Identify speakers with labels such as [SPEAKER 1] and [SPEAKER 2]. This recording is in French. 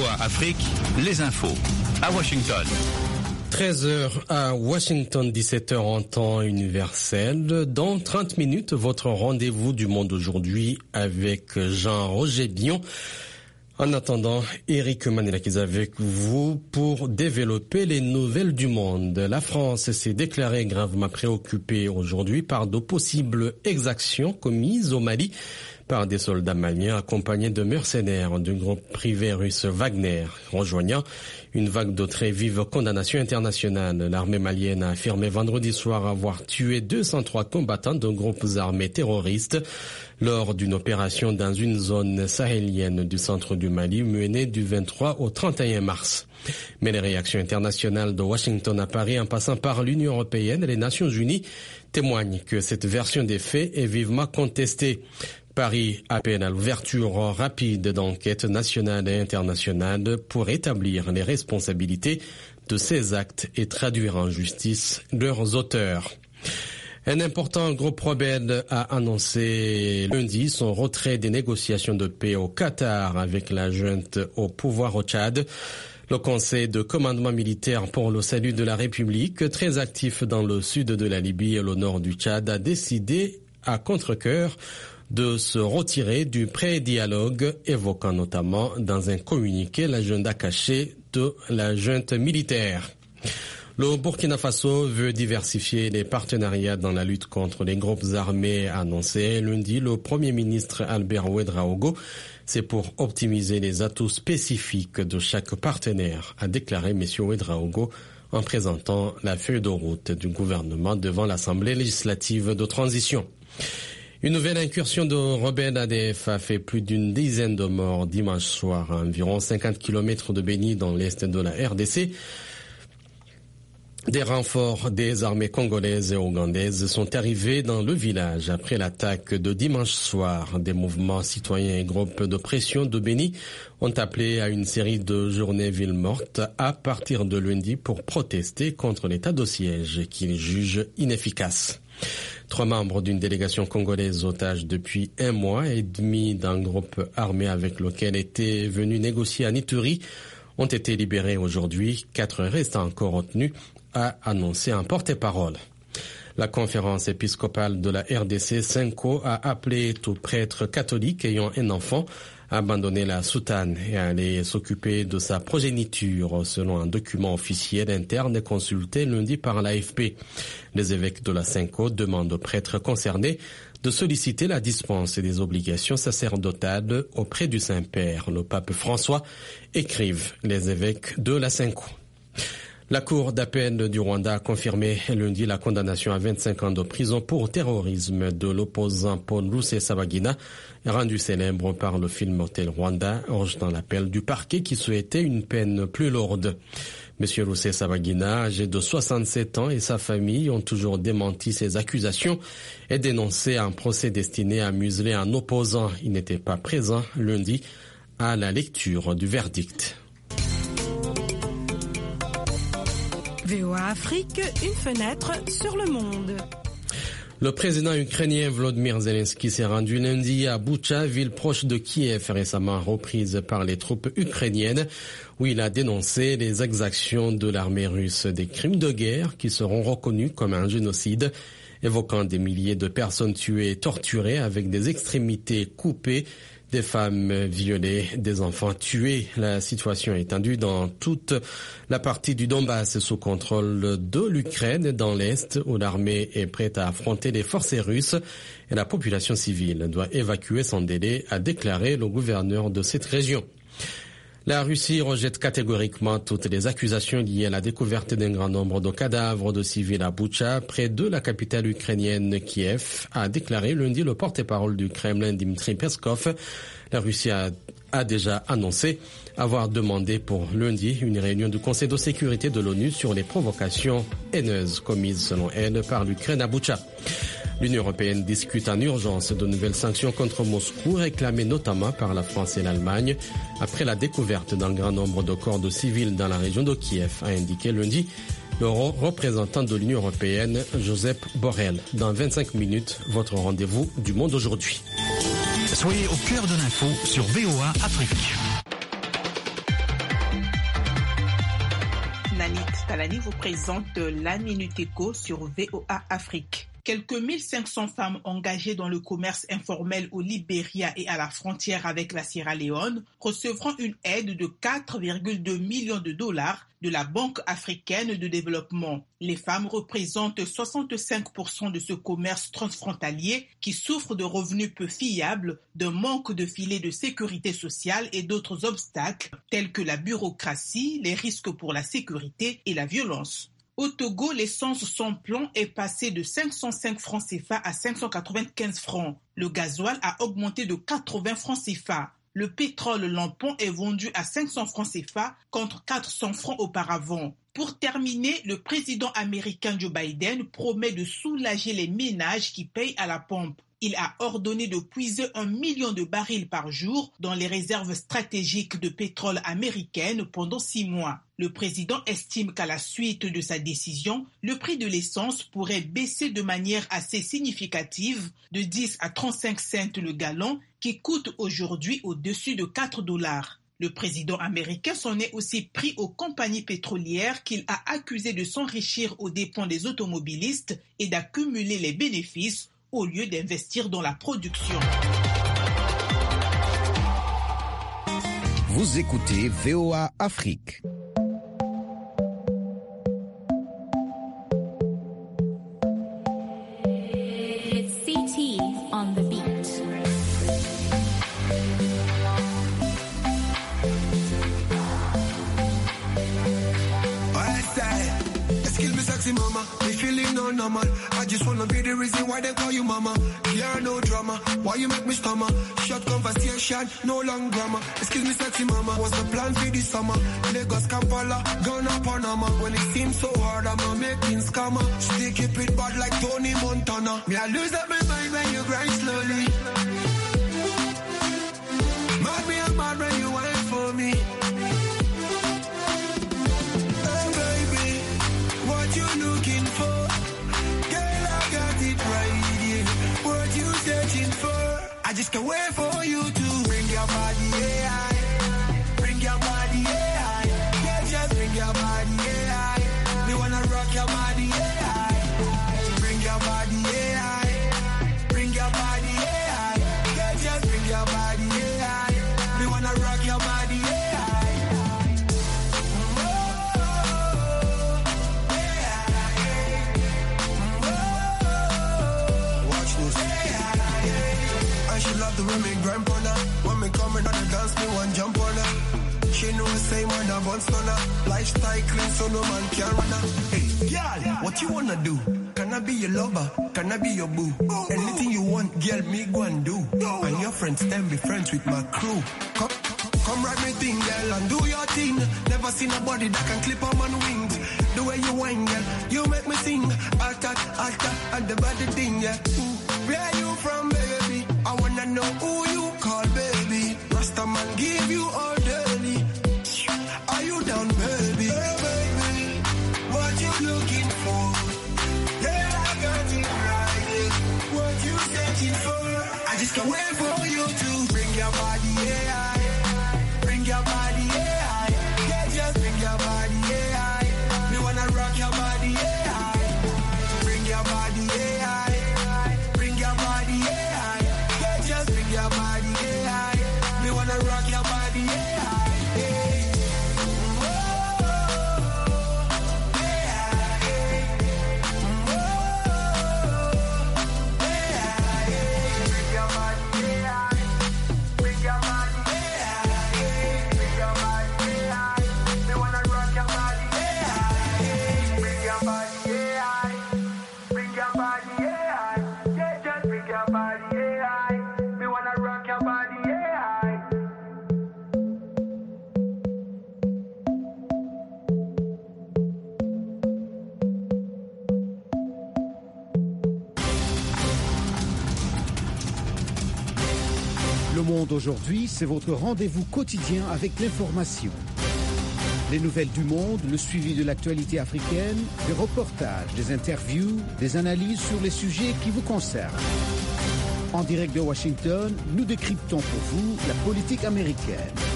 [SPEAKER 1] VOA Afrique, les infos à Washington.
[SPEAKER 2] 13h à Washington, 17h en temps universel. Dans 30 minutes, votre rendez-vous du monde aujourd'hui avec Jean-Roger Bion. En attendant, Eric Manelakis avec vous pour développer les nouvelles du monde. La France s'est déclarée gravement préoccupée aujourd'hui par de possibles exactions commises au Mali par des soldats maliens accompagnés de mercenaires du groupe privé russe Wagner, rejoignant une vague de très vives condamnations internationales. L'armée malienne a affirmé vendredi soir avoir tué 203 combattants de groupes armés terroristes lors d'une opération dans une zone sahélienne du centre du Mali menée du 23 au 31 mars. Mais les réactions internationales de Washington à Paris en passant par l'Union européenne et les Nations unies témoignent que cette version des faits est vivement contestée. Paris appelle à l'ouverture rapide d'enquêtes nationales et internationales pour établir les responsabilités de ces actes et traduire en justice leurs auteurs. Un important groupe rebelle a annoncé lundi son retrait des négociations de paix au Qatar avec la junte au pouvoir au Tchad. Le Conseil de commandement militaire pour le salut de la République, très actif dans le sud de la Libye et le nord du Tchad, a décidé à contre-cœur de se retirer du pré-dialogue, évoquant notamment dans un communiqué l'agenda caché de la junte militaire. Le Burkina Faso veut diversifier les partenariats dans la lutte contre les groupes armés, annoncé lundi le Premier ministre Albert Ouedraogo. C'est pour optimiser les atouts spécifiques de chaque partenaire, a déclaré M. Ouedraogo en présentant la feuille de route du gouvernement devant l'Assemblée législative de transition. Une nouvelle incursion de rebelles ADF a fait plus d'une dizaine de morts dimanche soir à environ 50 km de Béni dans l'est de la RDC. Des renforts des armées congolaises et ougandaises sont arrivés dans le village après l'attaque de dimanche soir. Des mouvements citoyens et groupes de pression de Béni ont appelé à une série de journées villes mortes à partir de lundi pour protester contre l'état de siège qu'ils jugent inefficace. 3 membres d'une délégation congolaise otage depuis 1 mois et demi d'un groupe armé avec lequel étaient venus négocier à Ituri ont été libérés aujourd'hui. 4 restent encore retenus, a annoncé un porte-parole. La conférence épiscopale de la RDC, Senko, a appelé tout prêtre catholique ayant un enfant à abandonner la soutane et à aller s'occuper de sa progéniture, selon un document officiel interne consulté lundi par l'AFP. Les évêques de la Senko demandent aux prêtres concernés de solliciter la dispense des obligations sacerdotales auprès du Saint-Père. Le pape François, écrivent les évêques de la Senko. La Cour d'appel du Rwanda a confirmé lundi la condamnation à 25 ans de prison pour terrorisme de l'opposant Paul Rusesabagina, rendu célèbre par le film Hotel Rwanda, rejetant l'appel du parquet qui souhaitait une peine plus lourde. Monsieur Rusesabagina, âgé de 67 ans, et sa famille ont toujours démenti ces accusations et dénoncé un procès destiné à museler un opposant. Il n'était pas présent lundi à la lecture du verdict.
[SPEAKER 3] VOA Afrique, une fenêtre sur le monde.
[SPEAKER 2] Le président ukrainien Volodymyr Zelensky s'est rendu lundi à Boutcha, ville proche de Kiev, récemment reprise par les troupes ukrainiennes, où il a dénoncé les exactions de l'armée russe, des crimes de guerre qui seront reconnus comme un génocide, évoquant des milliers de personnes tuées et torturées avec des extrémités coupées, des femmes violées, des enfants tués. La situation est étendue dans toute la partie du Donbass sous contrôle de l'Ukraine, dans l'Est, où l'armée est prête à affronter les forces russes et la population civile doit évacuer sans délai, a déclaré le gouverneur de cette région. La Russie rejette catégoriquement toutes les accusations liées à la découverte d'un grand nombre de cadavres de civils à Boutcha, près de la capitale ukrainienne Kiev, a déclaré lundi le porte-parole du Kremlin Dmitry Peskov. La Russie a déjà annoncé avoir demandé pour lundi une réunion du Conseil de sécurité de l'ONU sur les provocations haineuses commises selon elle par l'Ukraine à Boutcha. L'Union européenne discute en urgence de nouvelles sanctions contre Moscou, réclamées notamment par la France et l'Allemagne, après la découverte d'un grand nombre de corps de civils dans la région de Kiev, a indiqué lundi le représentant de l'Union européenne, Josep Borrell. Dans 25 minutes, votre rendez-vous du monde aujourd'hui.
[SPEAKER 1] Soyez au cœur de l'info sur VOA Afrique.
[SPEAKER 4] Anit Talani vous présente la Minute Éco sur VOA Afrique. Quelques 1500 femmes engagées dans le commerce informel au Libéria et à la frontière avec la Sierra Leone recevront une aide de 4,2 millions de dollars de la Banque africaine de développement. Les femmes représentent 65% de ce commerce transfrontalier qui souffre de revenus peu fiables, d'un manque de filets de sécurité sociale et d'autres obstacles tels que la bureaucratie, les risques pour la sécurité et la violence. Au Togo, l'essence sans plomb est passée de 505 francs CFA à 595 francs. Le gasoil a augmenté de 80 francs CFA. Le pétrole lampon est vendu à 500 francs CFA contre 400 francs auparavant. Pour terminer, le président américain Joe Biden promet de soulager les ménages qui payent à la pompe. Il a ordonné de puiser 1 million de barils par jour dans les réserves stratégiques de pétrole américaines pendant 6 mois. Le président estime qu'à la suite de sa décision, le prix de l'essence pourrait baisser de manière assez significative de 10 à 35 cents le gallon, qui coûte aujourd'hui au-dessus de 4 $. Le président américain s'en est aussi pris aux compagnies pétrolières qu'il a accusées de s'enrichir aux dépens des automobilistes et d'accumuler les bénéfices au lieu d'investir dans la production.
[SPEAKER 5] Vous écoutez VOA Afrique.
[SPEAKER 6] It's CT on the beat.
[SPEAKER 7] Excuse me, sexy mama, me feeling no normal. I just wanna be the reason why they call you mama. Yeah, no drama, why you make me stammer? Short conversation, no long grammar. Excuse me, sexy mama, what's the plan for this summer? Lagos, Kampala, Ghana, Panama. When it seems so hard, I'm making scammer. Still keep it bad like Tony Montana. Me, I lose up my mind when you grind slowly. Mad me, I'm mad when you wait for me. Looking for, girl, I got it right here. What you searching for? I just can't wait for you to bring your body, yeah. Bring your body, yeah. Yeah, just bring your body, yeah. Me wanna rock your body, yeah. Bring your body, yeah. Bring your body, yeah. Yeah, just bring your body, yeah. Me wanna rock your body, yeah. She love the way me grind on her. When me coming on the dance, me one jump on her. She know the same when I bounce on her. Lifestyle clean, so no man can run her. Hey, girl, what you wanna do? Can I be your lover? Can I be your boo? Anything you want, girl, me go and do. And your friends, them be friends with my crew. Come ride me thing, girl, and do your thing. Never seen a body that can clip on my wings. The way you whine, girl, you make me sing. Alta, and the body thing, yeah. Where you from, baby? I wanna know who you call, baby. Rasta man give you all daily. Are you down, baby? Hey, baby, what you looking for? Yeah, I got it right here. What you searching for? I just can't wait for you to bring your body, yeah. Bring your body, yeah. Yeah, just bring your body, yeah. Me wanna rock your body, yeah. Bring your body, yeah. Bring your body, yeah. Yeah, just bring your body, yeah. Me wanna rock your body, yeah.
[SPEAKER 5] Le Monde aujourd'hui, c'est votre rendez-vous quotidien avec l'information. Les nouvelles du monde, le suivi de l'actualité africaine, des reportages, des interviews, des analyses sur les sujets qui vous concernent. En direct de Washington, nous décryptons pour vous la politique américaine.